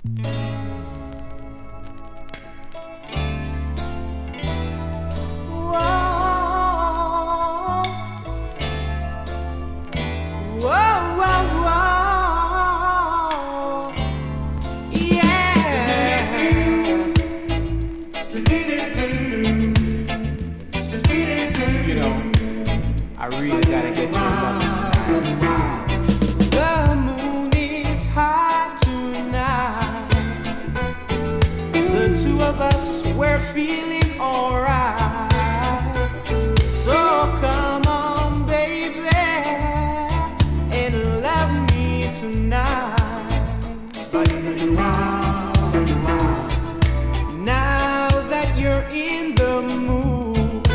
I really gotta get you loving tonight. The moon is high tonight. The two of us, we're feeling alright. So come on, baby, and love me tonight. Now that you're in the mood,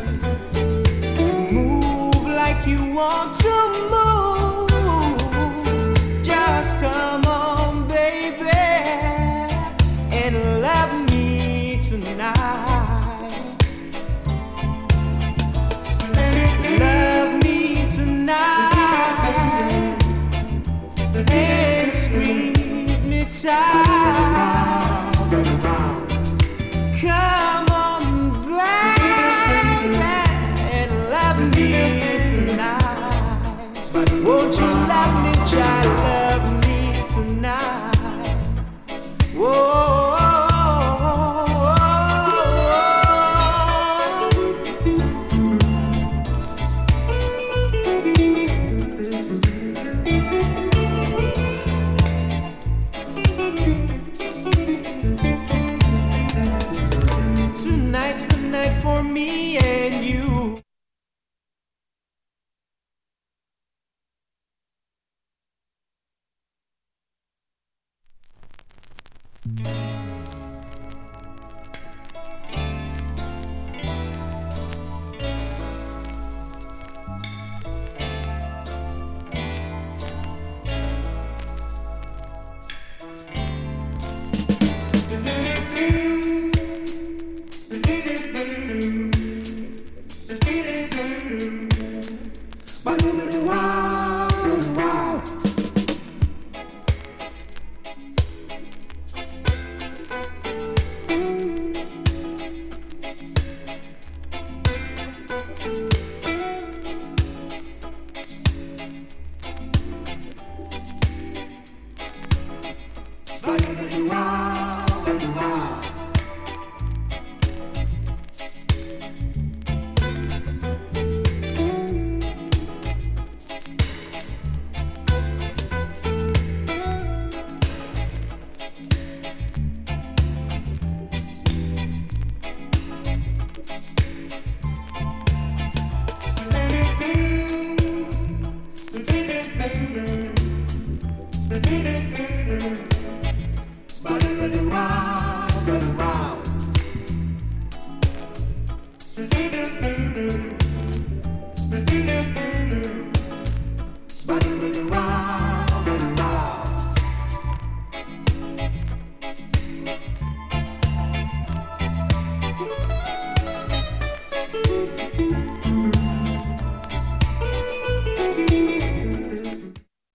you want to move, just come on, baby, and love me tonight. Love me tonight, and squeeze me tight. Come on, baby, and love me. Won't you love me, child, love me tonight? Whoa. Tonight's the night for me and you. Spin it around.